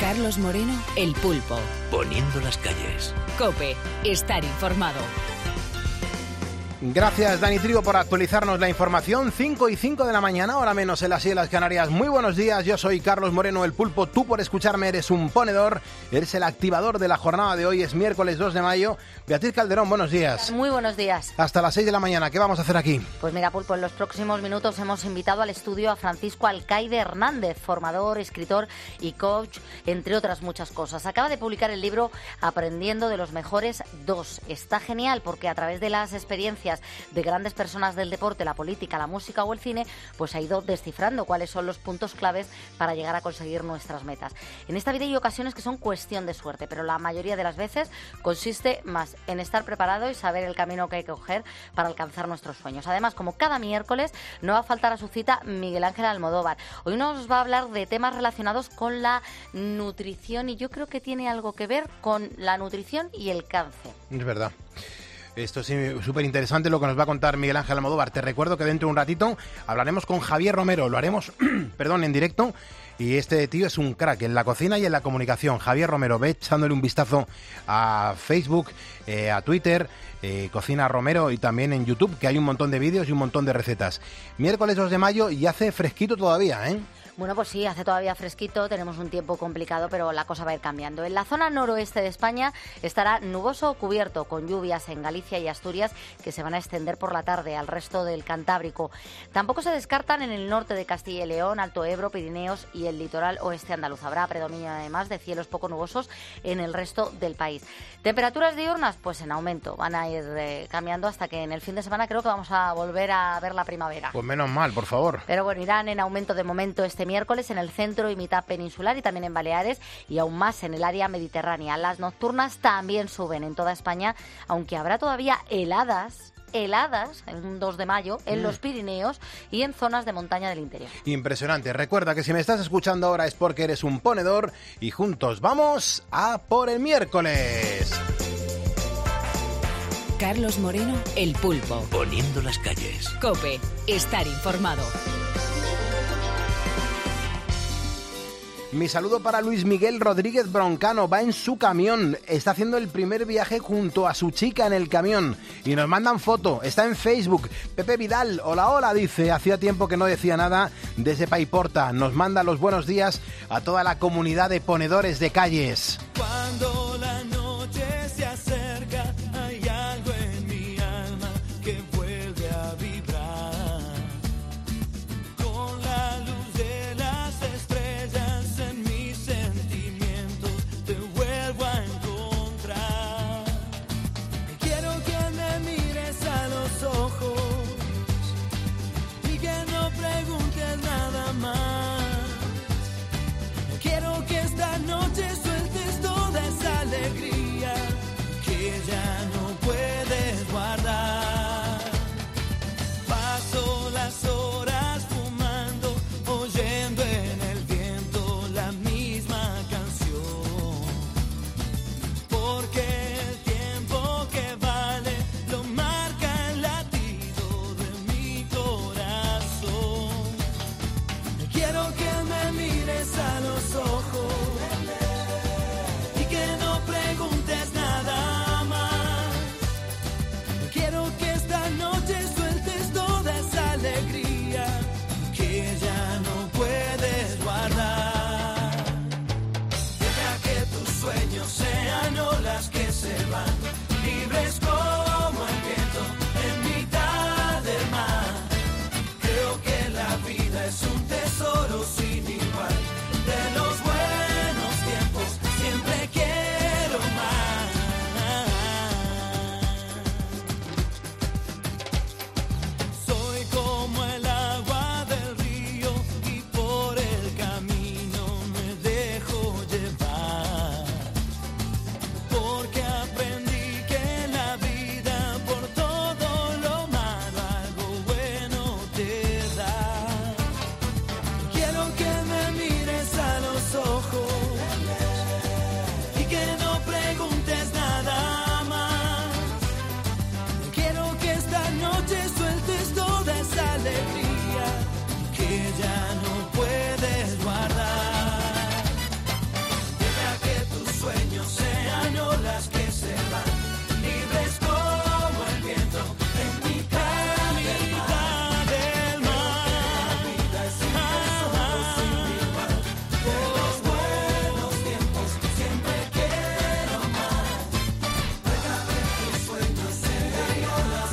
Carlos Moreno, El Pulpo. Poniendo las calles. COPE. Estar informado. Gracias, Dani Trigo, por actualizarnos la información. 5:05 de la mañana, hora menos en las Islas Canarias. Muy buenos días, yo soy Carlos Moreno, El Pulpo. Tú, por escucharme, eres un ponedor, eres el activador de la jornada de hoy. Es miércoles 2 de mayo. Beatriz Calderón, buenos días. Muy buenos días. Hasta las 6 de la mañana, ¿qué vamos a hacer aquí? Pues mira, Pulpo, en los próximos minutos hemos invitado al estudio a Francisco Alcaide Hernández, formador, escritor y coach, entre otras muchas cosas. Acaba de publicar el libro Aprendiendo de los Mejores 2. Está genial porque a través de las experiencias de grandes personas del deporte, la política, la música o el cine, pues ha ido descifrando cuáles son los puntos claves para llegar a conseguir nuestras metas. En esta vida hay ocasiones que son cuestión de suerte, pero la mayoría de las veces consiste más en estar preparado y saber el camino que hay que coger para alcanzar nuestros sueños. Además, como cada miércoles, no va a faltar a su cita Miguel Ángel Almodóvar. Hoy nos va a hablar de temas relacionados con la nutrición y yo creo que tiene algo que ver con la nutrición y el cáncer. Es verdad. Esto es súper interesante lo que nos va a contar Miguel Ángel Almodóvar. Te recuerdo que dentro de un ratito hablaremos con Javier Romero. Lo haremos, en directo. Y este tío es un crack en la cocina y en la comunicación. Javier Romero, ve echándole un vistazo a Facebook, a Twitter, Cocina Romero y también en YouTube, que hay un montón de vídeos y un montón de recetas. Miércoles 2 de mayo y hace fresquito todavía, ¿eh? Bueno, pues sí, hace todavía fresquito, tenemos un tiempo complicado, pero la cosa va a ir cambiando. En la zona noroeste de España estará nuboso o cubierto, con lluvias en Galicia y Asturias que se van a extender por la tarde al resto del Cantábrico. Tampoco se descartan en el norte de Castilla y León, Alto Ebro, Pirineos y el litoral oeste andaluz. Habrá predominio además de cielos poco nubosos en el resto del país. Temperaturas diurnas, pues en aumento, van a ir cambiando hasta que en el fin de semana creo que vamos a volver a ver la primavera. Pues menos mal, por favor. Pero bueno, irán en aumento de momento este miércoles en el centro y mitad peninsular y también en Baleares y aún más en el área mediterránea. Las nocturnas también suben en toda España, aunque habrá todavía heladas en un 2 de mayo en los Pirineos y en zonas de montaña del interior. Impresionante. Recuerda que si me estás escuchando ahora es porque eres un ponedor y juntos vamos a por el miércoles. Carlos Moreno, El Pulpo. Poniendo las calles. COPE. Estar informado. Mi saludo para Luis Miguel Rodríguez Broncano. Va en su camión. Está haciendo el primer viaje junto a su chica en el camión. Y nos mandan foto. Está en Facebook. Pepe Vidal, hola, hola, dice. Hacía tiempo que no decía nada desde Paiporta. Nos manda los buenos días a toda la comunidad de ponedores de calles. Cuando la noche se acerca, hay algo en mi alma que vuelve a vibrar. Con la luz de las estrellas en mis sentimientos te vuelvo a encontrar. Quiero que me mires a los ojos y que no preguntes nada más. Quiero que esta noche sueltes toda esa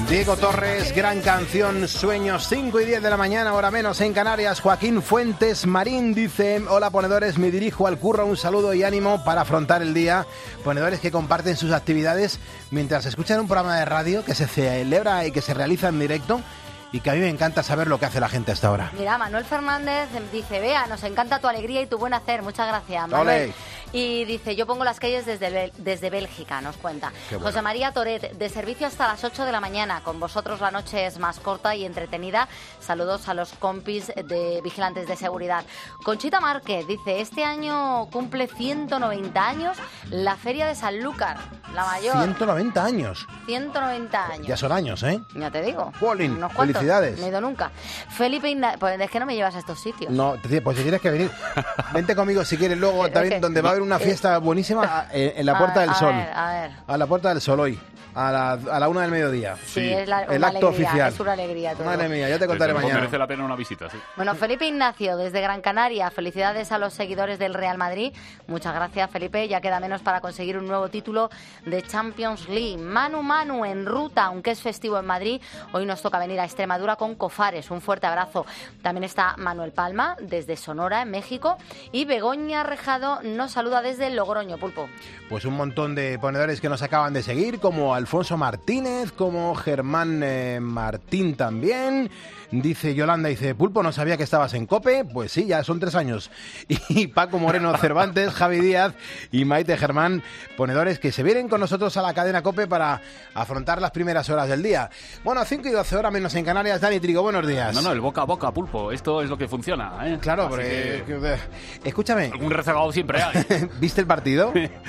Diego Torres, gran canción, Sueños, 5 y 10 de la mañana, hora menos en Canarias. Joaquín Fuentes Marín dice: hola ponedores, me dirijo al curro, un saludo y ánimo para afrontar el día. Ponedores que comparten sus actividades mientras escuchan un programa de radio que se celebra y que se realiza en directo, y que a mí me encanta saber lo que hace la gente hasta ahora. Mira, Manuel Fernández dice: Bea, nos encanta tu alegría y tu buen hacer. Muchas gracias, Manuel. ¡Olé! Y dice: yo pongo las calles desde Bélgica, nos cuenta. Bueno. José María Toret, de servicio hasta las 8 de la mañana. Con vosotros la noche es más corta y entretenida. Saludos a los compis de vigilantes de seguridad. Conchita Márquez dice: este año cumple 190 años la Feria de Sanlúcar, la mayor. 190 años. 190 años. Ya son años, ¿eh? Ya te digo. Jolín, Unos cuantos. felicidades. No he ido nunca. Felipe Ignacio, pues es que no me llevas a estos sitios. No, pues si tienes que venir, vente conmigo si quieres luego también, donde va a haber una fiesta buenísima en la Puerta del Sol. A ver. A la Puerta del Sol hoy, a la 1 del mediodía. Sí, es el una acto alegría, oficial. Es una alegría todo. Madre mía, ya te contaré Desde luego mañana. merece la pena una visita, sí. Bueno, Felipe Ignacio, desde Gran Canaria, felicidades a los seguidores del Real Madrid. Muchas gracias, Felipe. Ya queda menos para conseguir un nuevo título de Champions League. Manu en ruta, aunque es festivo en Madrid. Hoy nos toca venir a Extremadura con Cofares. Un fuerte abrazo. También está Manuel Palma, desde Sonora, en México. Y Begoña Rejado nos saluda desde Logroño, Pulpo. Pues un montón de ponedores que nos acaban de seguir, como Alfonso Martínez, como Germán Martín también. Dice Yolanda, dice: Pulpo, no sabía que estabas en COPE. Pues sí, ya son 3 años. Y Paco Moreno Cervantes, Javi Díaz y Maite Germán, ponedores que se vienen con nosotros a la cadena COPE para afrontar las primeras horas del día. Bueno, 5 y 12 horas menos en Canarias. Dani Trigo, buenos días. No, el boca a boca, Pulpo. Esto es lo que funciona, ¿eh? Claro, Así porque... que Escúchame, algún rezagado siempre hay. ¿viste el partido?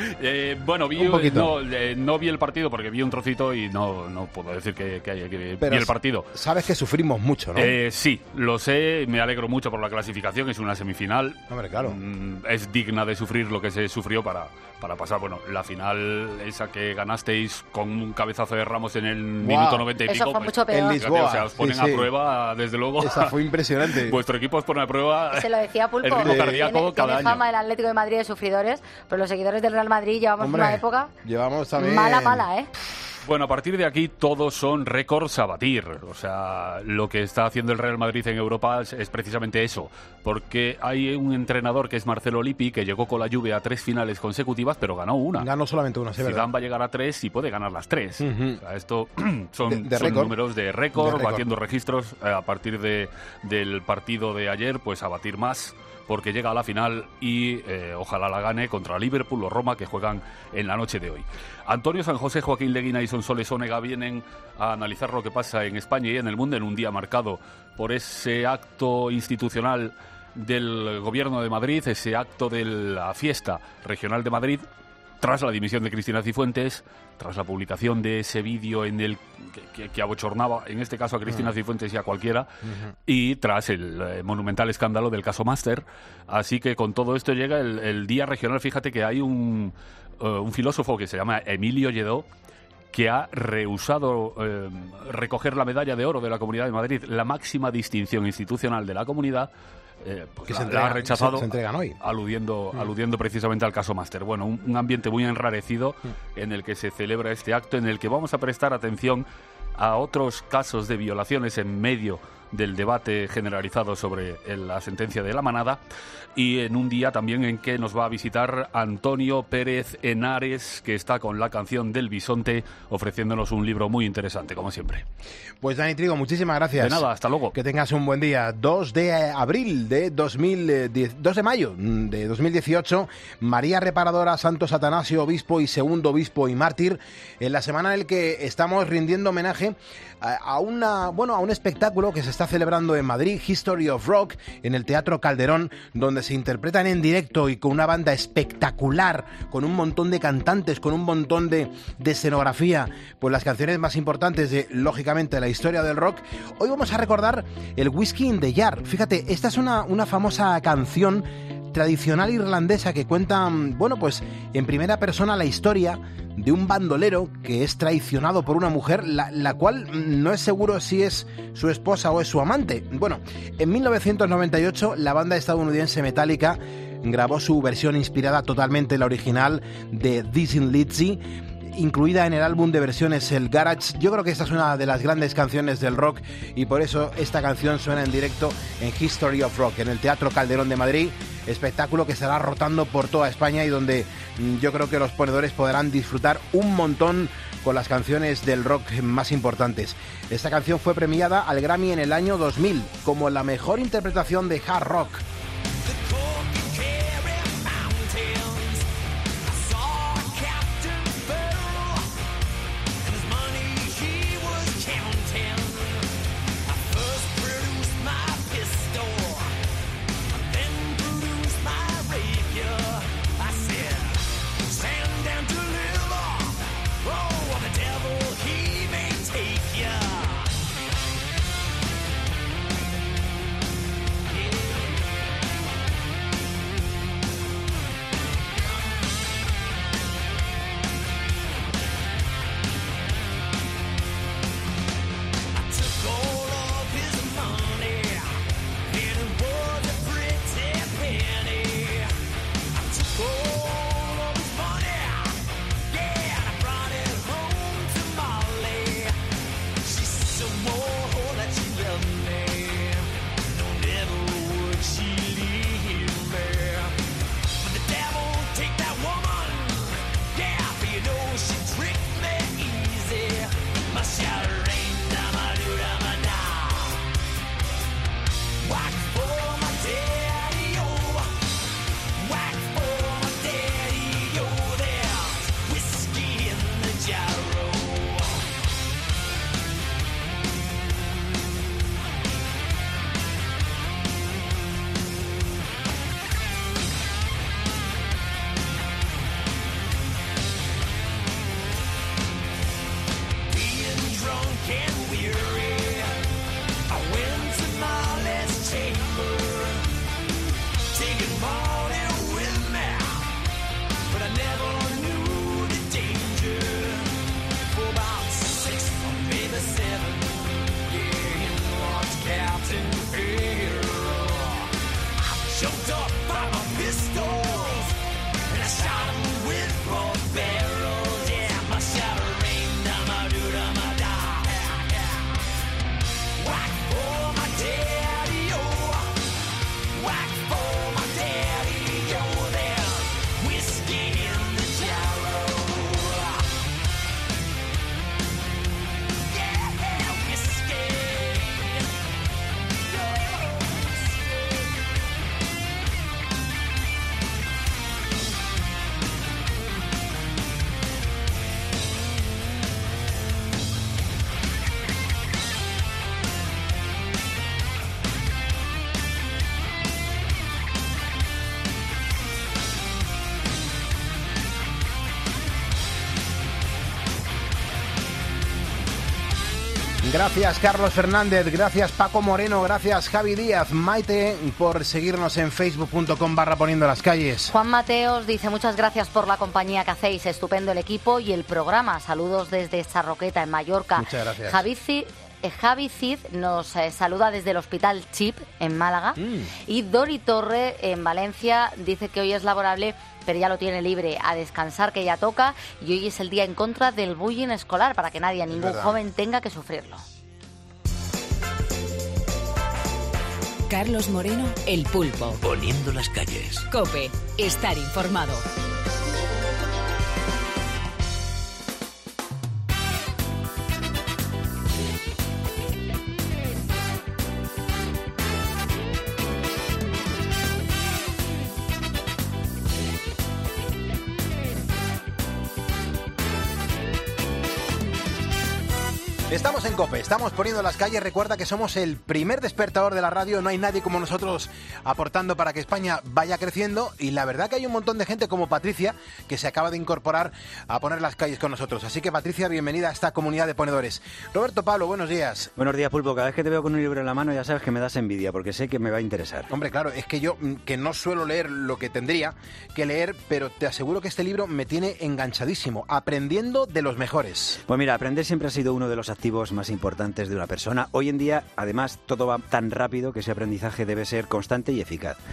Bueno, Un poquito. no vi el partido porque vi un trocito y no puedo decir que Pero vi el partido. Sabes que sufrimos mucho, ¿no? Sí, lo sé, me alegro mucho por la clasificación, es una semifinal. Hombre, claro. Es digna de sufrir lo que se sufrió para pasar. Bueno, la final esa que ganasteis con un cabezazo de Ramos en el minuto 90 y Eso pico. fue mucho En peor. Lisboa. O sea, os ponen Sí, a sí. prueba, desde luego. Esa fue impresionante. Vuestro equipo os pone a prueba. Se lo decía Pulpo. El ritmo cardíaco Tiene cada año. fama el Atlético de Madrid de sufridores, pero los seguidores del Real Madrid llevamos Hombre, una época llevamos también... mala, ¿eh? Bueno, a partir de aquí todos son récords a batir. O sea, lo que está haciendo el Real Madrid en Europa es precisamente eso. Porque hay un entrenador que es Marcelo Lippi, que llegó con la Juve a 3 finales consecutivas, pero ganó una. Ganó solamente una, sí, ¿verdad? Zidane va a llegar a 3 y puede ganar las 3. Ujú. O sea, esto son De récord. números de De récord, récord. batiendo registros a partir del partido de ayer, pues a batir más, porque llega a la final y ojalá la gane contra Liverpool o Roma, que juegan en la noche de hoy. Antonio San José, Joaquín Leguina y Sonsoles Onega vienen a analizar lo que pasa en España y en el mundo en un día marcado por ese acto institucional del Gobierno de Madrid, ese acto de la fiesta regional de Madrid, tras la dimisión de Cristina Cifuentes, tras la publicación de ese vídeo en el que abochornaba, en este caso a Cristina Cifuentes y a cualquiera, y tras el monumental escándalo del caso Máster. Así que con todo esto llega el día regional. Fíjate que hay un filósofo que se llama Emilio Lledó, que ha rehusado recoger la medalla de oro de la Comunidad de Madrid, la máxima distinción institucional de la comunidad. Pues Que la se entregan- ha rechazado, se entregan hoy. aludiendo precisamente al caso Máster. Bueno, un ambiente muy enrarecido en el que se celebra este acto, en el que vamos a prestar atención a otros casos de violaciones en medio del debate generalizado sobre la sentencia de La Manada, y en un día también en que nos va a visitar Antonio Pérez Henares, que está con la canción del Bisonte, ofreciéndonos un libro muy interesante, como siempre. Pues Dani Trigo, muchísimas gracias. De nada, hasta luego. Que tengas un buen día. 2 de abril de 2 de mayo de 2018, María Reparadora Santos Atanasio, obispo y segundo obispo y mártir, en la semana en la que estamos rindiendo homenaje a un espectáculo que se está celebrando en Madrid, History of Rock, en el Teatro Calderón, donde se interpretan en directo y con una banda espectacular, con un montón de cantantes, con un montón de escenografía, pues las canciones más importantes de, lógicamente, la historia del rock. Hoy vamos a recordar el Whiskey in the Jar. Fíjate, esta es una famosa canción tradicional irlandesa que cuenta, pues en primera persona la historia de un bandolero que es traicionado por una mujer, la cual no es seguro si es su esposa o es su amante. Bueno, en 1998 la banda estadounidense Metallica grabó su versión inspirada totalmente en la original de Dizzy Lizzy, incluida en el álbum de versiones El Garage. Yo creo que esta es una de las grandes canciones del rock y por eso esta canción suena en directo en History of Rock, en el Teatro Calderón de Madrid, espectáculo que estará rotando por toda España y donde yo creo que los ponedores podrán disfrutar un montón con las canciones del rock más importantes. Esta canción fue premiada al Grammy en el año 2000 como la mejor interpretación de hard rock. Gracias Carlos Fernández, gracias Paco Moreno, gracias Javi Díaz, Maite por seguirnos en facebook.com/poniendo las calles. Juan Mateos dice muchas gracias por la compañía que hacéis, estupendo el equipo y el programa, saludos desde Sarroqueta en Mallorca. Muchas gracias. Javi Cid nos saluda desde el Hospital Chip en Málaga y Dori Torre en Valencia dice que hoy es laborable pero ya lo tiene libre, a descansar que ya toca y hoy es el día en contra del bullying escolar para que nadie, ningún joven tenga que sufrirlo. Carlos Moreno, El Pulpo. Poniendo las calles. COPE, estar informado. Estamos en COPE, estamos poniendo las calles. Recuerda que somos el primer despertador de la radio. No hay nadie como nosotros aportando para que España vaya creciendo. Y la verdad que hay un montón de gente como Patricia que se acaba de incorporar a poner las calles con nosotros. Así que Patricia, bienvenida a esta comunidad de ponedores. Roberto Pablo, buenos días. Buenos días, Pulpo. Cada vez que te veo con un libro en la mano ya sabes que me das envidia porque sé que me va a interesar. Hombre, claro, es que yo que no suelo leer lo que tendría que leer, pero te aseguro que este libro me tiene enganchadísimo, aprendiendo de los mejores. Pues mira, aprender siempre ha sido uno de los activos más importantes de una persona. Hoy en día, además, todo va tan rápido que ese aprendizaje debe ser constante y eficaz.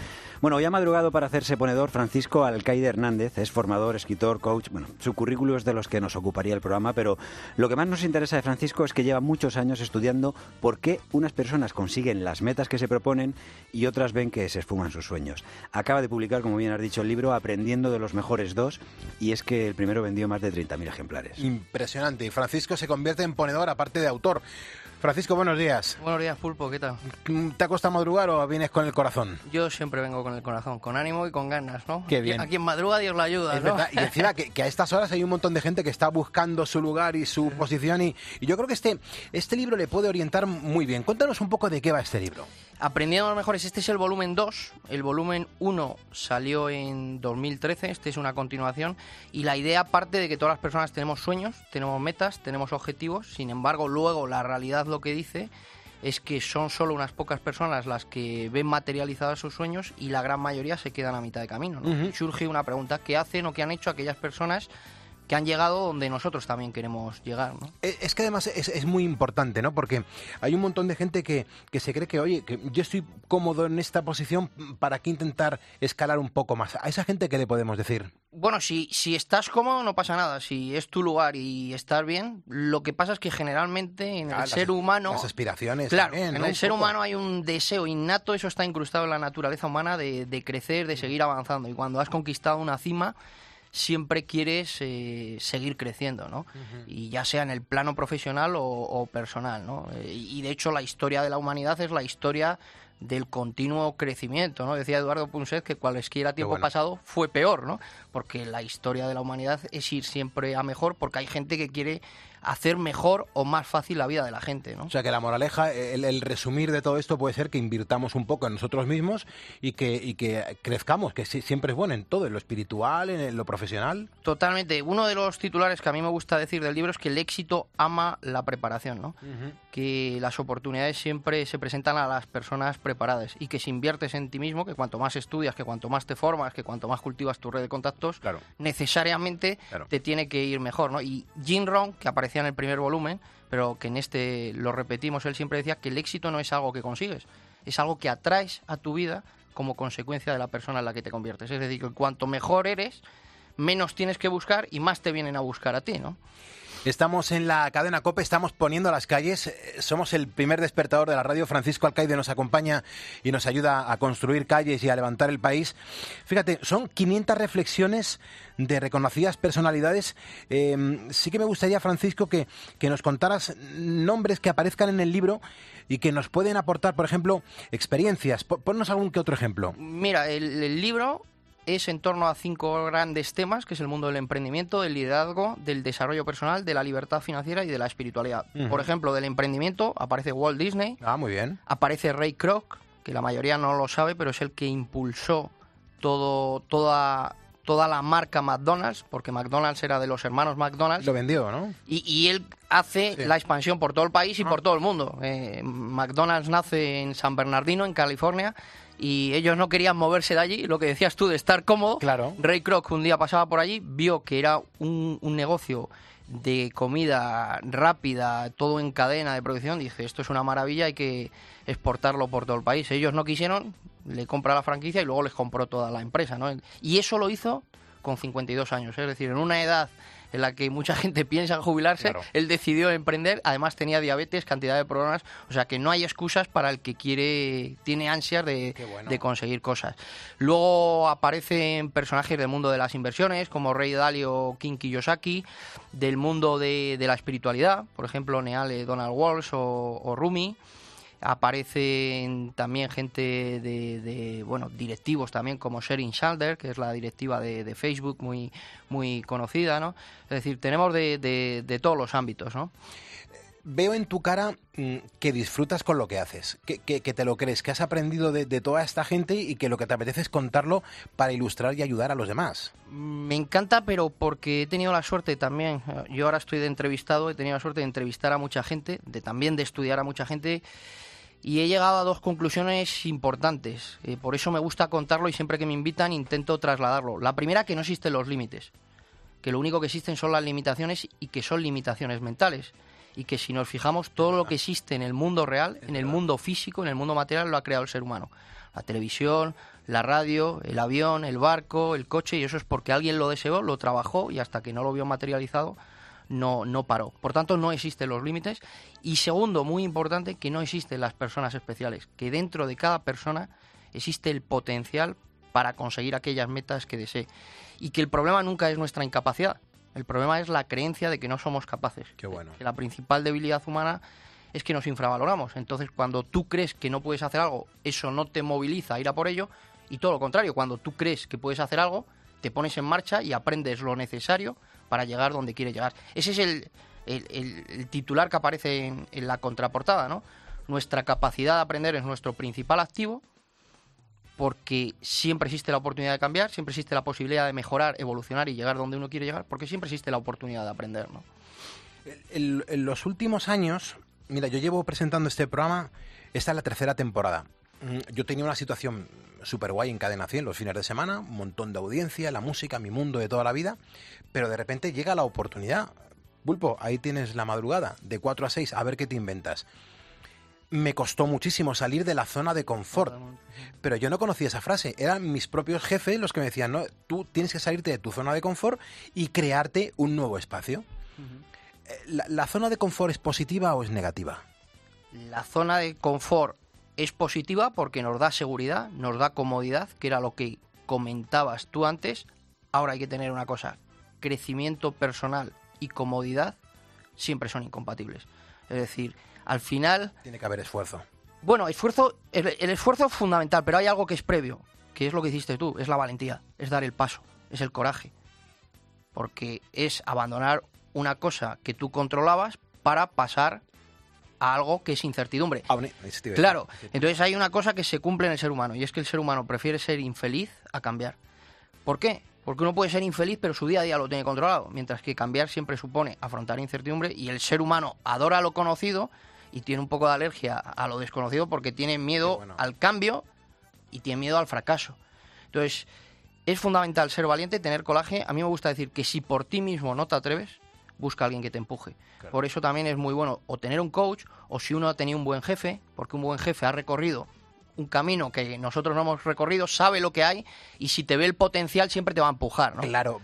Bueno, hoy ha madrugado para hacerse ponedor Francisco Alcaide Hernández. Es formador, escritor, coach. Bueno, su currículo es de los que nos ocuparía el programa, pero lo que más nos interesa de Francisco es que lleva muchos años estudiando por qué unas personas consiguen las metas que se proponen y otras ven que se esfuman sus sueños. Acaba de publicar, como bien has dicho, el libro Aprendiendo de los mejores dos, y es que el primero vendió más de 30.000 ejemplares. Impresionante. Y Francisco se convierte en ponedor, aparte de autor. Francisco, buenos días. Buenos días, Pulpo, ¿qué tal? ¿Te ha costado madrugar o vienes con el corazón? Yo siempre vengo con el corazón, con ánimo y con ganas, ¿no? Qué bien. A quien madruga, Dios la ayuda, Es ¿no? verdad. Y encima que a estas horas hay un montón de gente que está buscando su lugar y su posición, y yo creo que este libro le puede orientar muy bien. Cuéntanos un poco de qué va este libro. Aprendiendo los mejores, este es el volumen 2, el volumen 1 salió en 2013, este es una continuación, y la idea parte de que todas las personas tenemos sueños, tenemos metas, tenemos objetivos, sin embargo luego la realidad lo que dice es que son solo unas pocas personas las que ven materializados sus sueños y la gran mayoría se quedan a mitad de camino, ¿no? Uh-huh. Surge una pregunta, ¿qué hacen o qué han hecho aquellas personas que han llegado donde nosotros también queremos llegar, ¿no? Es que además es muy importante, ¿no? Porque hay un montón de gente que se cree que, oye, que yo estoy cómodo en esta posición, ¿para qué intentar escalar un poco más? ¿A esa gente qué le podemos decir? Bueno, si estás cómodo no pasa nada, si es tu lugar y estás bien, lo que pasa es que generalmente en el ser humano... Las aspiraciones Claro, también, ¿no? en el Un ser poco. humano hay un deseo innato, eso está incrustado en la naturaleza humana de crecer, de seguir avanzando, y cuando has conquistado una cima siempre quieres seguir creciendo, ¿no? Uh-huh. Y ya sea en el plano profesional o personal, ¿no? Y de hecho la historia de la humanidad es la historia del continuo crecimiento, ¿no? Decía Eduardo Punset que cualesquiera tiempo pasado fue peor, ¿no? Porque la historia de la humanidad es ir siempre a mejor, porque hay gente que quiere hacer mejor o más fácil la vida de la gente, ¿no? O sea que la moraleja, el resumir de todo esto puede ser que invirtamos un poco en nosotros mismos y que crezcamos, que siempre es bueno en todo, en lo espiritual, en lo profesional. Totalmente. Uno de los titulares que a mí me gusta decir del libro es que el éxito ama la preparación, ¿no? Uh-huh. Que las oportunidades siempre se presentan a las personas preparadas y que si inviertes en ti mismo, que cuanto más estudias, que cuanto más te formas, que cuanto más cultivas tu red de contactos, claro, necesariamente te tiene que ir mejor, ¿no? Y Jim Rohn, que aparecía en el primer volumen, pero que en este lo repetimos, él siempre decía que el éxito no es algo que consigues, es algo que atraes a tu vida como consecuencia de la persona en la que te conviertes. Es decir, que cuanto mejor eres, menos tienes que buscar y más te vienen a buscar a ti, ¿no? Estamos en la cadena COPE, estamos poniendo las calles, somos el primer despertador de la radio. Francisco Alcaide nos acompaña y nos ayuda a construir calles y a levantar el país. Fíjate, son 500 reflexiones de reconocidas personalidades. Sí que me gustaría, Francisco, que nos contaras nombres que aparezcan en el libro y que nos pueden aportar, por ejemplo, experiencias. Ponnos algún que otro ejemplo. Mira, el libro es en torno a 5 grandes temas, que es el mundo del emprendimiento, del liderazgo, del desarrollo personal, de la libertad financiera y de la espiritualidad. Uh-huh. Por ejemplo, del emprendimiento aparece Walt Disney. Ah, muy bien. Aparece Ray Kroc, que la mayoría no lo sabe, pero es el que impulsó toda la marca McDonald's, porque McDonald's era de los hermanos McDonald's. Lo vendió, ¿no? Y él hace la expansión por todo el país y por todo el mundo. McDonald's nace en San Bernardino, en California, y ellos no querían moverse de allí, lo que decías tú de estar cómodo. Claro. Ray Kroc un día pasaba por allí, vio que era un negocio de comida rápida, todo en cadena de producción, dice, esto es una maravilla, hay que exportarlo por todo el país. Ellos no quisieron, le compra la franquicia y luego les compró toda la empresa, ¿no? Y eso lo hizo con 52 años, es decir, en una edad en la que mucha gente piensa en jubilarse, claro, él decidió emprender, además tenía diabetes, cantidad de problemas, o sea que no hay excusas para el que tiene ansias de conseguir cosas. Luego aparecen personajes del mundo de las inversiones, como Ray Dalio o Ken Kiyosaki, del mundo de la espiritualidad, por ejemplo, Neale Donald Walsh o Rumi. Aparecen también gente de directivos también, como Sheryl Sandberg, que es la directiva de Facebook, muy conocida, ¿no? Es decir, tenemos de todos los ámbitos, ¿no? Veo en tu cara que disfrutas con lo que haces, que te lo crees, que has aprendido de toda esta gente y que lo que te apetece es contarlo para ilustrar y ayudar a los demás. Me encanta, pero porque he tenido la suerte también, yo ahora estoy de entrevistado, he tenido la suerte de entrevistar a mucha gente, también de estudiar a mucha gente, y he llegado a 2 conclusiones importantes. Por eso me gusta contarlo y siempre que me invitan intento trasladarlo. La primera, que no existen los límites, que lo único que existen son las limitaciones y que son limitaciones mentales. Y que si nos fijamos, todo lo que existe en el mundo real, en el mundo físico, en el mundo material, lo ha creado el ser humano. La televisión, la radio, el avión, el barco, el coche, y eso es porque alguien lo deseó, lo trabajó y hasta que no lo vio materializado no paró. Por tanto, no existen los límites. Y segundo, muy importante, que no existen las personas especiales, que dentro de cada persona existe el potencial para conseguir aquellas metas que desee. Y que el problema nunca es nuestra incapacidad, el problema es la creencia de que no somos capaces. Qué bueno. Que la principal debilidad humana es que nos infravaloramos. Entonces, cuando tú crees que no puedes hacer algo, eso no te moviliza a ir a por ello, y todo lo contrario, cuando tú crees que puedes hacer algo, te pones en marcha y aprendes lo necesario para llegar donde quieres llegar. Ese es el titular que aparece en la contraportada, ¿no? Nuestra capacidad de aprender es nuestro principal activo, porque siempre existe la oportunidad de cambiar, siempre existe la posibilidad de mejorar, evolucionar y llegar donde uno quiere llegar, porque siempre existe la oportunidad de aprender, ¿no? En los últimos años, mira, yo llevo presentando este programa, esta es la 3ª temporada. Yo tenía una situación súper guay en Cadena 100 los fines de semana, un montón de audiencia, la música, mi mundo de toda la vida, pero de repente llega la oportunidad. Pulpo, ahí tienes la madrugada, de 4 a 6, a ver qué te inventas. Me costó muchísimo salir de la zona de confort, pero yo no conocía esa frase. Eran mis propios jefes los que me decían, no, tú tienes que salirte de tu zona de confort y crearte un nuevo espacio. ¿La zona de confort es positiva o es negativa? La zona de confort es positiva porque nos da seguridad, nos da comodidad, que era lo que comentabas tú antes. Ahora hay que tener una cosa, crecimiento personal y comodidad siempre son incompatibles. Es decir, al final... Tiene que haber esfuerzo. Bueno, el esfuerzo es fundamental, pero hay algo que es previo, que es lo que hiciste tú, es la valentía, es dar el paso, es el coraje. Porque es abandonar una cosa que tú controlabas para pasar a algo que es incertidumbre. Claro, entonces hay una cosa que se cumple en el ser humano, y es que el ser humano prefiere ser infeliz a cambiar. ¿Por qué? Porque uno puede ser infeliz, pero su día a día lo tiene controlado, mientras que cambiar siempre supone afrontar incertidumbre, y el ser humano adora lo conocido y tiene un poco de alergia a lo desconocido porque tiene miedo al cambio y tiene miedo al fracaso. Entonces, es fundamental ser valiente, tener coraje. A mí me gusta decir que si por ti mismo no te atreves, busca a alguien que te empuje. Claro. Por eso también es muy bueno o tener un coach, o si uno ha tenido un buen jefe, porque un buen jefe ha recorrido un camino que nosotros no hemos recorrido, sabe lo que hay, y si te ve el potencial siempre te va a empujar, ¿no? Claro,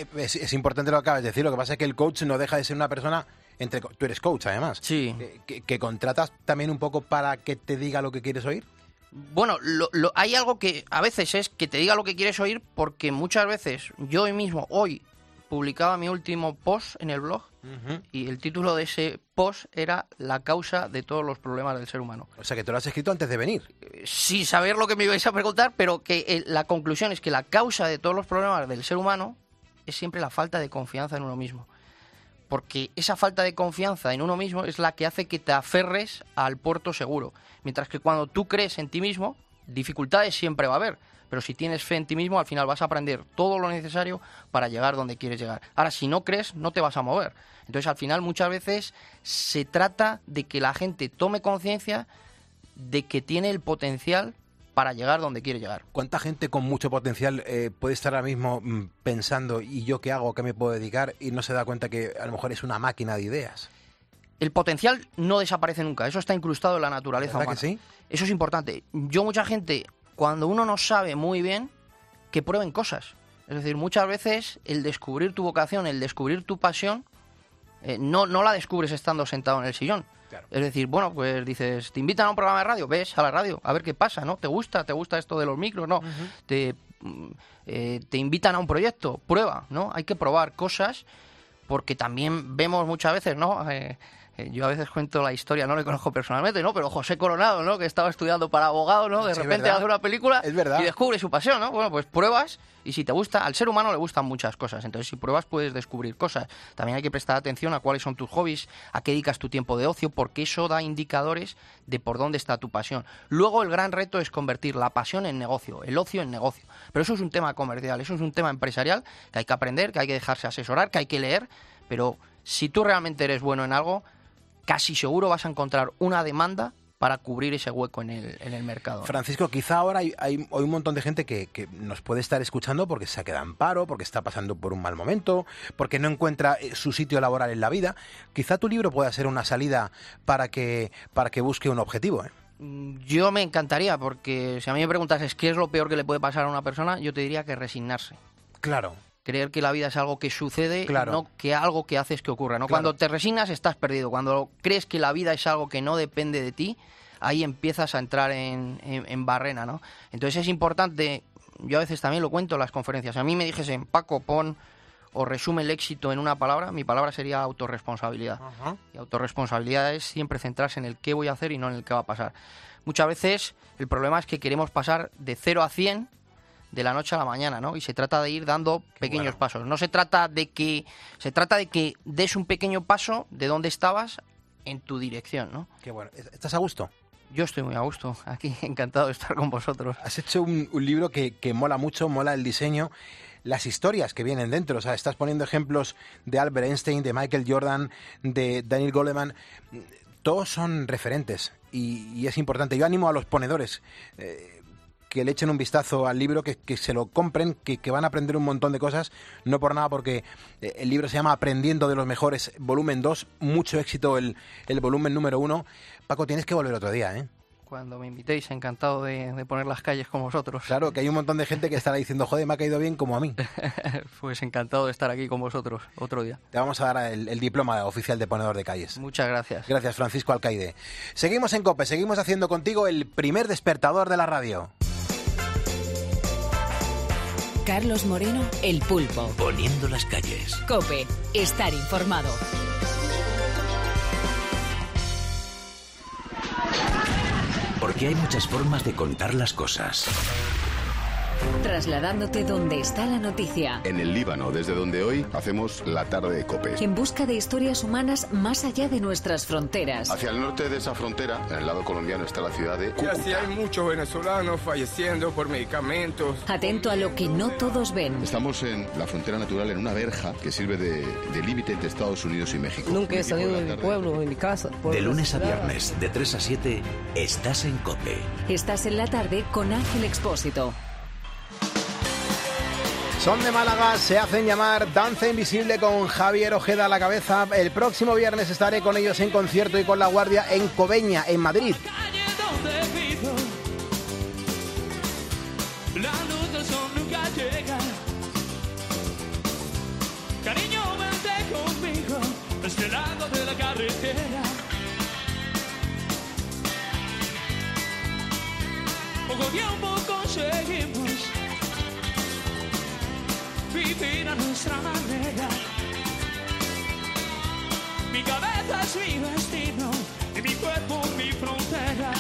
es importante lo que acabas de decir. Lo que pasa es que el coach no deja de ser una persona... Tú eres coach, además. Sí. Que contratas también un poco para que te diga lo que quieres oír. Bueno, hay algo que a veces es que te diga lo que quieres oír, porque muchas veces yo hoy publicaba mi último post en el blog, y el título de ese post era La causa de todos los problemas del ser humano. O sea, que te lo has escrito antes de venir. Sin saber lo que me ibais a preguntar, pero que la conclusión es que la causa de todos los problemas del ser humano es siempre la falta de confianza en uno mismo. Porque esa falta de confianza en uno mismo es la que hace que te aferres al puerto seguro. Mientras que cuando tú crees en ti mismo, dificultades siempre va a haber. Pero si tienes fe en ti mismo, al final vas a aprender todo lo necesario para llegar donde quieres llegar. Ahora, si no crees, no te vas a mover. Entonces, al final, muchas veces se trata de que la gente tome conciencia de que tiene el potencial para llegar donde quiere llegar. ¿Cuánta gente con mucho potencial puede estar ahora mismo pensando, ¿y yo qué hago? ¿Qué me puedo dedicar? Y no se da cuenta que a lo mejor es una máquina de ideas. El potencial no desaparece nunca. Eso está incrustado en la naturaleza humana. ¿Verdad que sí? Eso es importante. Mucha gente, cuando uno no sabe muy bien, que prueben cosas. Es decir, muchas veces el descubrir tu vocación, el descubrir tu pasión, no la descubres estando sentado en el sillón. Claro. Es decir, bueno, pues dices, te invitan a un programa de radio, ves a la radio, a ver qué pasa, ¿no? ¿Te gusta esto de los micros? No. Te invitan a un proyecto, prueba, ¿no? Hay que probar cosas, porque también vemos muchas veces, ¿no? Yo a veces cuento la historia, no le conozco personalmente, ¿no? Pero José Coronado, ¿no? Que estaba estudiando para abogado, ¿no? De repente hace una película y descubre su pasión, ¿no? Bueno, pues pruebas, y si te gusta, al ser humano le gustan muchas cosas, entonces si pruebas puedes descubrir cosas. También hay que prestar atención a cuáles son tus hobbies, a qué dedicas tu tiempo de ocio, porque eso da indicadores de por dónde está tu pasión. Luego el gran reto es convertir la pasión en negocio, el ocio en negocio. Pero eso es un tema comercial, eso es un tema empresarial que hay que aprender, que hay que dejarse asesorar, que hay que leer, pero si tú realmente eres bueno en algo, casi seguro vas a encontrar una demanda para cubrir ese hueco en el mercado. Francisco, quizá ahora hay un montón de gente que nos puede estar escuchando porque se ha quedado en paro, porque está pasando por un mal momento, porque no encuentra su sitio laboral en la vida. Quizá tu libro pueda ser una salida para que busque un objetivo, ¿eh? Yo me encantaría, porque si a mí me preguntas qué es lo peor que le puede pasar a una persona, yo te diría que resignarse. Claro. Creer que la vida es algo que sucede, Claro. no que algo que haces que ocurra, ¿no? Claro. Cuando te resignas estás perdido. Cuando crees que la vida es algo que no depende de ti, ahí empiezas a entrar en barrena, ¿no? Entonces es importante, yo a veces también lo cuento en las conferencias. A mí me dijesen, Paco, pon o resume el éxito en una palabra, mi palabra sería autorresponsabilidad. Ajá. Y autorresponsabilidad es siempre centrarse en el qué voy a hacer y no en el qué va a pasar. Muchas veces el problema es que queremos pasar de 0 a 100 de la noche a la mañana, ¿no? Y se trata de ir dando pequeños pasos. No se trata de que des un pequeño paso de donde estabas en tu dirección, ¿no? Qué bueno. ¿Estás a gusto? Yo estoy muy a gusto aquí, encantado de estar con vosotros. Has hecho un libro que mola mucho, mola el diseño, las historias que vienen dentro. O sea, estás poniendo ejemplos de Albert Einstein, de Michael Jordan, de Daniel Goleman. Todos son referentes y es importante. Yo animo a los ponedores que le echen un vistazo al libro, que se lo compren, que van a aprender un montón de cosas. No por nada, porque el libro se llama Aprendiendo de los Mejores, volumen 2. Mucho éxito el volumen número 1. Paco, tienes que volver otro día, ¿eh? Cuando me invitéis, encantado de poner las calles con vosotros. Claro, que hay un montón de gente que estará diciendo, joder, me ha caído bien como a mí. Pues encantado de estar aquí con vosotros otro día. Te vamos a dar el diploma oficial de ponedor de calles. Muchas gracias. Gracias, Francisco Alcaide. Seguimos en COPE, seguimos haciendo contigo el primer despertador de la radio. Carlos Moreno, El Pulpo. Poniendo las calles. COPE, estar informado. Porque hay muchas formas de contar las cosas. Trasladándote donde está la noticia. En el Líbano, desde donde hoy hacemos la tarde de COPE. En busca de historias humanas más allá de nuestras fronteras. Hacia el norte de esa frontera, en el lado colombiano, está la ciudad de Cúcuta. Y así hay muchos venezolanos falleciendo por medicamentos. Atento a lo que no todos ven. Estamos en la frontera natural, en una verja que sirve de límite entre Estados Unidos y México. Nunca he salido de mi pueblo, de mi casa. De lunes a viernes, de 3 a 7, estás en COPE. Estás en la tarde con Ángel Expósito. Son de Málaga, se hacen llamar Danza Invisible con Javier Ojeda a la cabeza. El próximo viernes estaré con ellos en concierto y con La Guardia en Cobeña, en Madrid. La luz del sol nunca llega. Cariño, vente conmigo a este lado de la carretera. Poco tiempo conseguimos vivir a nuestra manera. Mi cabeza es mi destino y mi cuerpo mi frontera.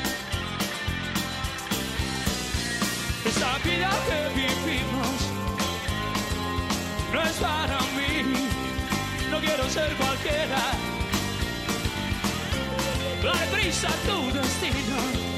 Esta vida que vivimos no es para mí, no quiero ser cualquiera. Dale prisa a tu destino,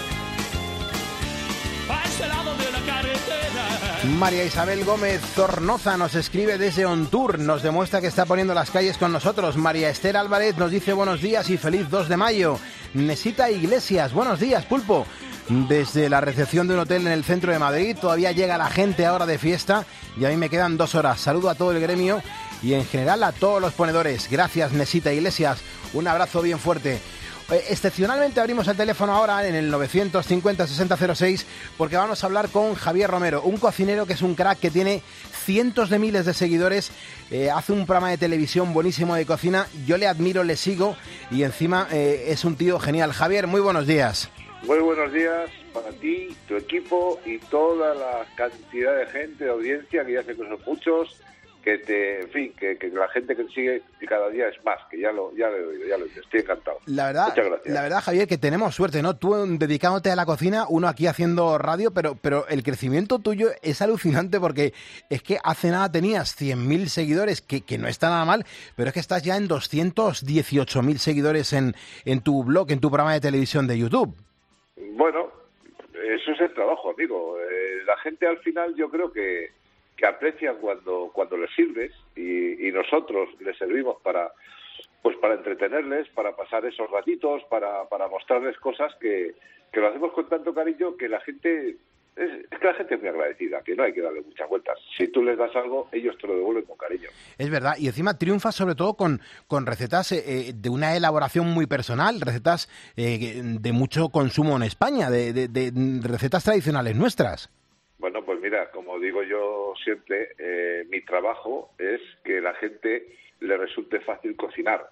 a este lado de la carretera. María Isabel Gómez Zornoza nos escribe desde Ontur, nos demuestra que está poniendo las calles con nosotros. María Esther Álvarez nos dice buenos días y feliz 2 de mayo. Nesita Iglesias, buenos días, Pulpo. Desde la recepción de un hotel en el centro de Madrid, todavía llega la gente ahora de fiesta y a mí me quedan 2 horas. Saludo a todo el gremio y en general a todos los ponedores. Gracias, Nesita Iglesias. Un abrazo bien fuerte. Excepcionalmente abrimos el teléfono ahora en el 950-6006 porque vamos a hablar con Javier Romero, un cocinero que es un crack, que tiene cientos de miles de seguidores, hace un programa de televisión buenísimo de cocina. Yo le admiro, le sigo y encima es un tío genial. Javier, muy buenos días. Muy buenos días para ti, tu equipo y toda la cantidad de gente, de audiencia, que ya sé que son muchos, que la gente que te sigue cada día es más, que ya lo he oído, estoy encantado. La verdad, muchas gracias. La verdad, Javier, que tenemos suerte, ¿no? Tú dedicándote a la cocina, uno aquí haciendo radio, pero el crecimiento tuyo es alucinante porque es que hace nada tenías 100.000 seguidores, que no está nada mal, pero es que estás ya en 218.000 seguidores en tu blog, en tu programa de televisión de YouTube. Bueno, eso es el trabajo, amigo. La gente al final yo creo que aprecian cuando les sirves y nosotros les servimos para entretenerles, para pasar esos ratitos, para mostrarles cosas que lo hacemos con tanto cariño que la gente Es que la gente es muy agradecida, que no hay que darle muchas vueltas. Si tú les das algo, ellos te lo devuelven con cariño. Es verdad, y encima triunfa sobre todo con recetas de una elaboración muy personal, recetas de mucho consumo en España, de recetas tradicionales nuestras. Bueno, pues mira, como digo yo siempre, mi trabajo es que la gente le resulte fácil cocinar.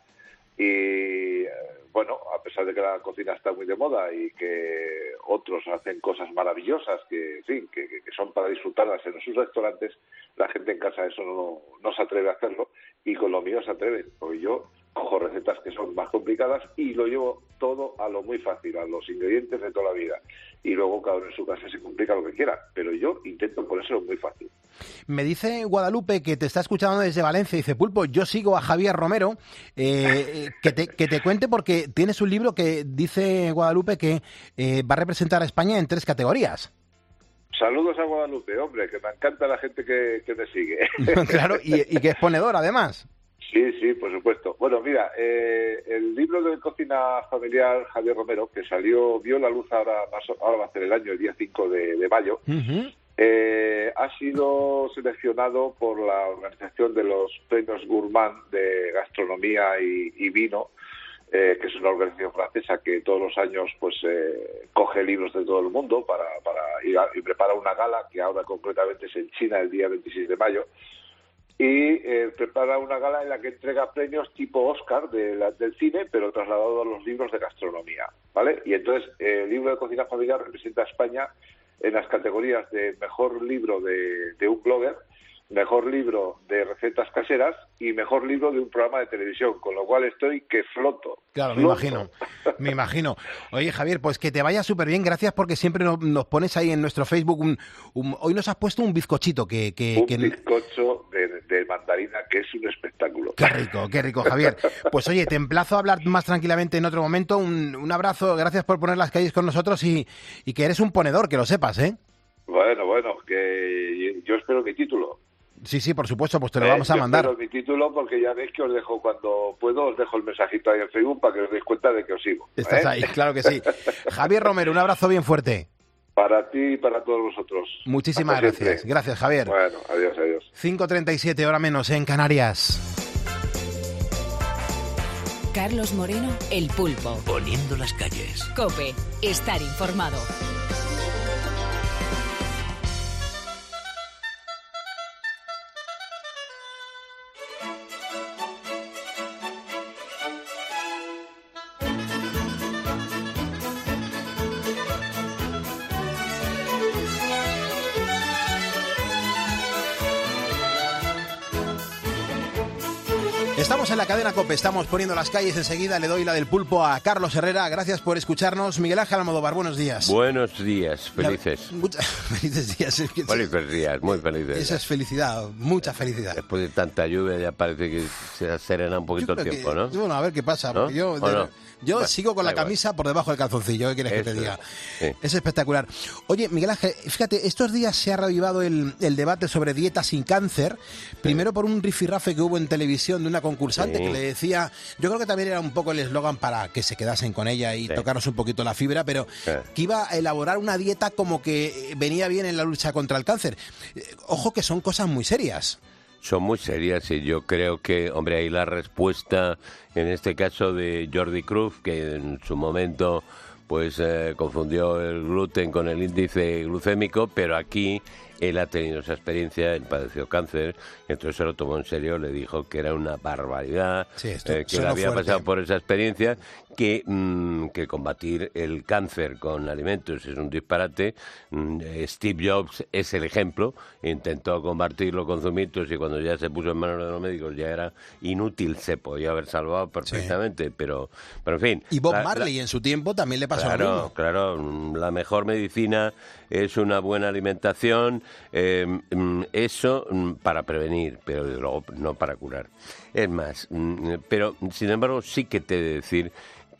Y bueno, a pesar de que la cocina está muy de moda y que otros hacen cosas maravillosas que, en fin, que son para disfrutarlas en sus restaurantes, la gente en casa eso no se atreve a hacerlo, y con lo mío se atreven, porque yo cojo recetas que son más complicadas y lo llevo todo a lo muy fácil, a los ingredientes de toda la vida, y luego cada uno en su casa se complica lo que quiera, pero yo intento ponérselo muy fácil. Me dice Guadalupe que te está escuchando desde Valencia, dice: Pulpo, yo sigo a Javier Romero, que te cuente, porque tienes un libro que dice Guadalupe que va a representar a España en 3 categorías. Saludos a Guadalupe, hombre, que me encanta la gente que me sigue. Claro, y que es ponedor, además. Sí, por supuesto. Bueno, mira, el libro de cocina familiar Javier Romero, que vio la luz ahora va a ser el año, el día 5 de mayo, ha sido seleccionado por la organización de los premios Gourmand de gastronomía y vino, que es una organización francesa que todos los años pues coge libros de todo el mundo para ir y prepara una gala, que ahora concretamente es en China el día 26 de mayo, y prepara una gala en la que entrega premios tipo Oscar del cine, pero trasladado a los libros de gastronomía, ¿vale? Y entonces el libro de cocina familiar representa a España en las categorías de mejor libro de un blogger, mejor libro de recetas caseras y mejor libro de un programa de televisión, con lo cual estoy que floto. Claro, me imagino. Oye, Javier, pues que te vaya súper bien, gracias, porque siempre nos pones ahí en nuestro Facebook hoy nos has puesto un bizcochito bizcocho de mandarina, que es un espectáculo. Qué rico, Javier. Pues oye, te emplazo a hablar más tranquilamente en otro momento. Un abrazo, gracias por poner las calles con nosotros y que eres un ponedor, que lo sepas, ¿eh? Bueno, que yo espero mi título. Sí, por supuesto, pues te lo vamos a mandar. Yo espero mi título, porque ya veis que os dejo cuando puedo, os dejo el mensajito ahí en Facebook para que os deis cuenta de que os sigo. Estás ahí, claro que sí. Javier Romero, un abrazo bien fuerte. Para ti y para todos vosotros. Muchísimas gracias. Gracias, Javier. Bueno, adiós. 5:37, hora menos, en Canarias. Carlos Moreno, El Pulpo. Poniendo las calles. COPE, estar informado. Estamos en la cadena COPE, estamos poniendo las calles. Enseguida le doy la del pulpo a Carlos Herrera. Gracias por escucharnos. Miguel Ángel Almodóvar, buenos días. Buenos días, felices. Felices días. Felices días, muy felices. Eso es felicidad, mucha felicidad. Después de tanta lluvia ya parece que se serena un poquito el tiempo, ¿no? Bueno, a ver qué pasa, porque yo bueno, sigo con la camisa por debajo del calzoncillo. ¿Qué quieres que te diga? Sí. Es espectacular. Oye, Miguel Ángel, fíjate, estos días se ha reavivado el debate sobre dieta sin cáncer. Primero por un rifirrafe que hubo en televisión de una concursante que le decía, yo creo que también era un poco el eslogan para que se quedasen con ella y tocarnos un poquito la fibra, pero que iba a elaborar una dieta como que venía bien en la lucha contra el cáncer. Ojo, que son cosas muy serias. Son muy serias y yo creo que, hombre, ahí la respuesta, en este caso de Jordi Cruz, que en su momento pues confundió el gluten con el índice glucémico, pero aquí él ha tenido esa experiencia, él padeció cáncer, entonces se lo tomó en serio, le dijo que era una barbaridad, que él había pasado por esa experiencia, que combatir el cáncer con alimentos es un disparate. Steve Jobs es el ejemplo, intentó combatirlo con zumitos y cuando ya se puso en manos de los médicos ya era inútil, se podía haber salvado perfectamente, pero en fin. Y Bob Marley en su tiempo también le pasó lo mismo. Claro, la mejor medicina es una buena alimentación, eso para prevenir, pero desde luego no para curar. Es más, pero sin embargo sí que te he de decir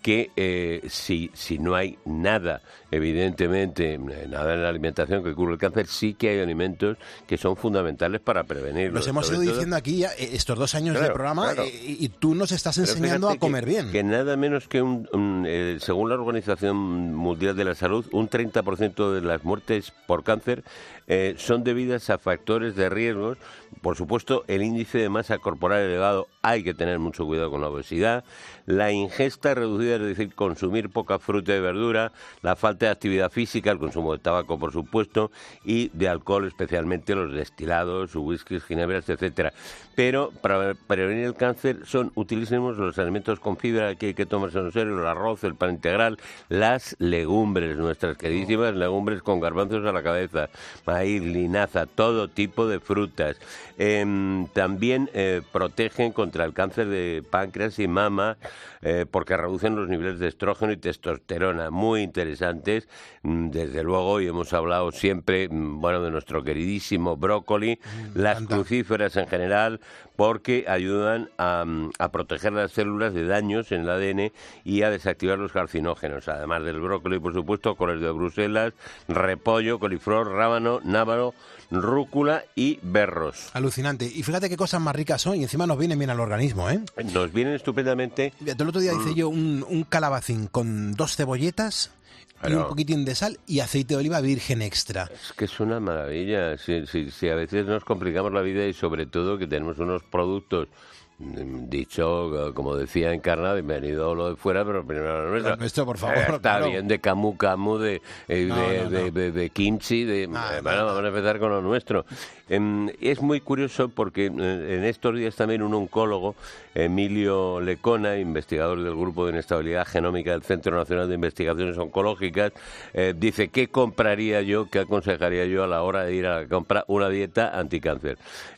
que si no hay nada, evidentemente, nada en la alimentación que cure el cáncer, sí que hay alimentos que son fundamentales para prevenirlo. Los hemos ido diciendo aquí ya estos 2 años de programa, y tú nos estás enseñando a comer bien. Que nada menos que según la Organización Mundial de la Salud, un 30% de las muertes por cáncer son debidas a factores de riesgos. Por supuesto, el índice de masa corporal elevado, hay que tener mucho cuidado con la obesidad, la ingesta reducida, es decir, consumir poca fruta y verdura, la falta de actividad física, el consumo de tabaco, por supuesto, y de alcohol, especialmente los destilados, whiskies, ginebras, etcétera. Pero para prevenir el cáncer son utilísimos los alimentos con fibra, que hay que tomarse en serio, el arroz, el pan integral, las legumbres, nuestras queridísimas legumbres con garbanzos a la cabeza, maíz, linaza, todo tipo de frutas. También protegen contra el cáncer de páncreas y mama, porque reducen los niveles de estrógeno y testosterona, muy interesantes, desde luego, y hemos hablado siempre, de nuestro queridísimo brócoli, las crucíferas en general, porque ayudan a proteger las células de daños en el ADN y a desactivar los carcinógenos, además del brócoli, por supuesto, coles de Bruselas, repollo, coliflor, rábano, nábaro, rúcula y berros. Alucinante. Y fíjate qué cosas más ricas son, y encima nos vienen bien al organismo, ¿eh? Nos vienen estupendamente. El otro día hice yo un calabacín con 2 cebolletas y un poquitín de sal y aceite de oliva virgen extra. Es que es una maravilla. Si a veces nos complicamos la vida, y sobre todo que tenemos unos productos, dicho, como decía Encarna, bienvenido lo de fuera, pero primero lo nuestro. Lo nuestro, por favor. Está claro. bien de camu, de kimchi, vamos a empezar con lo nuestro. Es muy curioso porque en estos días también un oncólogo, Emilio Lecona, investigador del Grupo de Inestabilidad Genómica del Centro Nacional de Investigaciones Oncológicas, dice: ¿qué compraría yo, qué aconsejaría yo a la hora de ir a comprar una dieta anticáncer?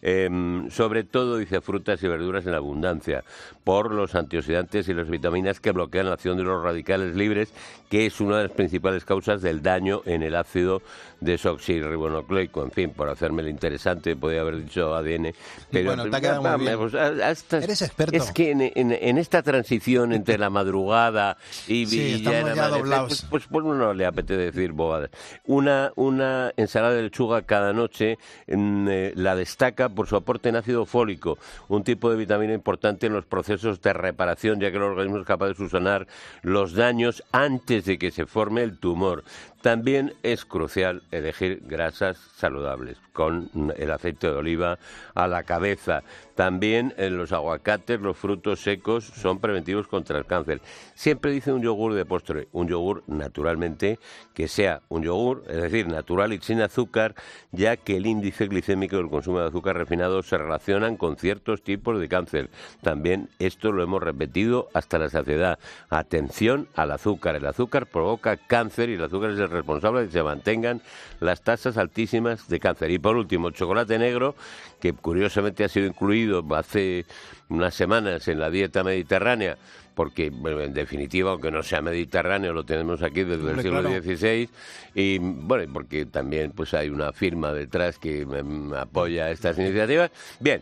Sobre todo, dice, frutas y verduras en abundancia, por los antioxidantes y las vitaminas que bloquean la acción de los radicales libres, que es una de las principales causas del daño en el ácido desoxirribonucleico. En fin, por hacerme el interesante, podría haber dicho ADN. Pero, bueno, te ha quedado muy bien. Eres experto. Es que en esta transición entre la madrugada y ya doblados. Pues uno le apetece decir bobadas. Una ensalada de lechuga cada noche la destaca por su aporte en ácido fólico, un tipo de vitamina importante en los procesos de reparación, ya que el organismo es capaz de subsanar los daños antes de que se forme el tumor. También es crucial elegir grasas saludables, con el aceite de oliva a la cabeza. También los aguacates, los frutos secos, son preventivos contra el cáncer. Siempre dice un yogur de postre, un yogur naturalmente que sea un yogur, es decir, natural y sin azúcar, ya que el índice glicémico del consumo de azúcar refinado se relacionan con ciertos tipos de cáncer. También esto lo hemos repetido hasta la saciedad. Atención al azúcar. El azúcar provoca cáncer y el azúcar es el responsable de que se mantengan las tasas altísimas de cáncer. Y por último, el chocolate negro, que curiosamente ha sido incluido hace unas semanas en la dieta mediterránea, porque, bueno, en definitiva, aunque no sea mediterráneo, lo tenemos aquí desde el siglo XVI, y bueno, porque también pues hay una firma detrás que apoya estas iniciativas. Bien,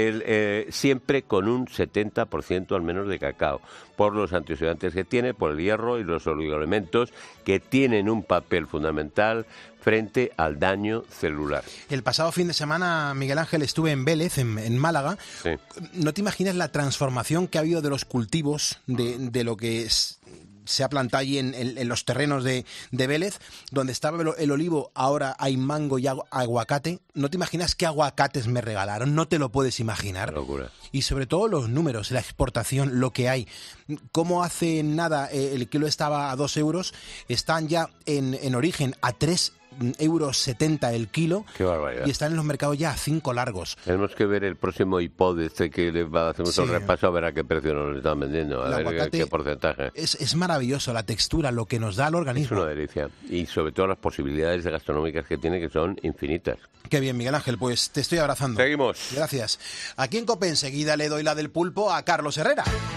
siempre con un 70% al menos de cacao, por los antioxidantes que tiene, por el hierro y los oligoelementos que tienen un papel fundamental frente al daño celular. El pasado fin de semana, Miguel Ángel, estuve en Vélez, en Málaga. Sí. No te imaginas la transformación que ha habido de los cultivos, de lo que se ha plantado allí en los terrenos de Vélez, donde estaba el olivo, ahora hay mango y aguacate. No te imaginas qué aguacates me regalaron, no te lo puedes imaginar. Qué locura. Y sobre todo los números, la exportación, lo que hay. Como hace nada el kilo estaba a 2 euros, están ya en origen a 3,70 euros el kilo. Qué barbaridad. Y están en los mercados ya a 5 largos. Tenemos que ver el próximo iPod que hacemos un repaso a ver a qué precio nos lo están vendiendo, a ver qué porcentaje. Es maravilloso la textura, lo que nos da al organismo. Es una delicia. Y sobre todo las posibilidades gastronómicas que tiene, que son infinitas. Qué bien, Miguel Ángel, pues te estoy abrazando. Seguimos. Gracias. Aquí en COPE enseguida le doy la del pulpo a Carlos Herrera.